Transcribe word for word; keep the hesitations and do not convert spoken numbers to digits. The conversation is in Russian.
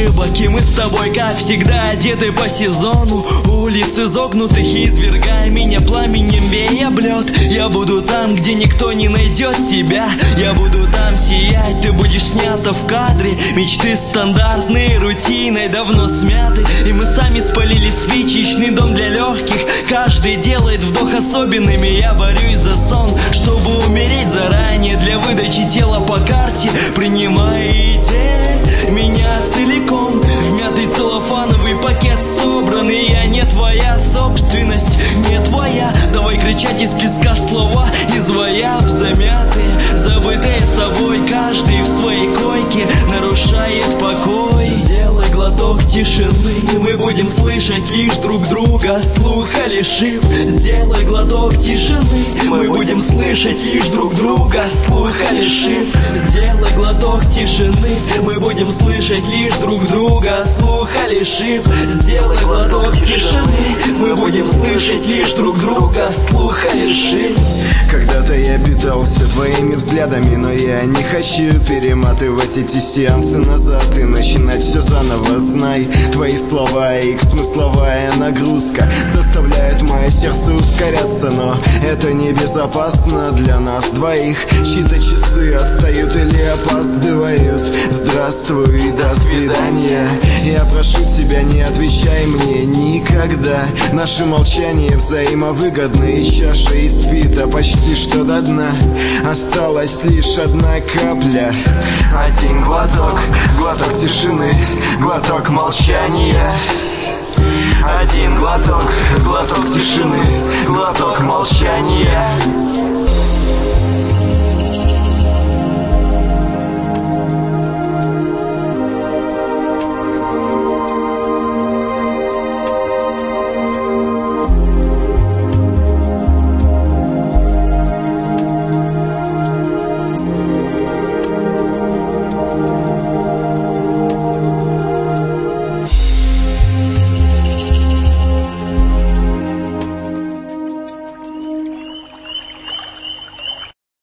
ошибок, и мы с тобой, как всегда, одеты по сезону. Улицы изогнутых, извергай меня пламенем, бей об лед. Я буду там, где никто не найдет себя. Я буду там сиять, ты будешь снята в кадре. Мечты стандартные, рутиной давно смяты. И мы сами спалили спичечный дом для легких. Каждый делает вдох особенным, и я борюсь за сон, чтобы умереть заранее. Для выдачи тела по карте принимаете меня целиком. В мятый целлофановый пакет собранный. Я не твоя собственность, не твоя. Давай кричать из песка слова, изваяв замятые, забытые собой. Каждый в своей койке нарушает покой. Сделай глоток тишины, мы будем слышать лишь друг друга, слуха лишив. Сделай глоток тишины, мы будем слышать лишь друг друга, слуха лишив. Сделай глоток тишины, мы будем слышать лишь друг друга, слуха лишив. Сделай глоток тишины, мы будем слышать лишь друг друга, слуха лишив. Когда-то я питался твоими взглядами, но я не хочу перематывать эти сеансы назад и начинать все заново. Знай, твои слова и их смысловая нагрузка заставляет мое сердце ускоряться, но это небезопасно для нас двоих. Чьи-то часы отстают или опаздывают. Здравствуй и до свидания. Я прошу тебя, не отвечай мне никогда. Наши молчания взаимовыгодны, и чаша испита почти что до дна. Осталась лишь одна капля. Один глоток, глоток тишины, глоток молчания. Один глоток, глоток тишины, глоток молчания.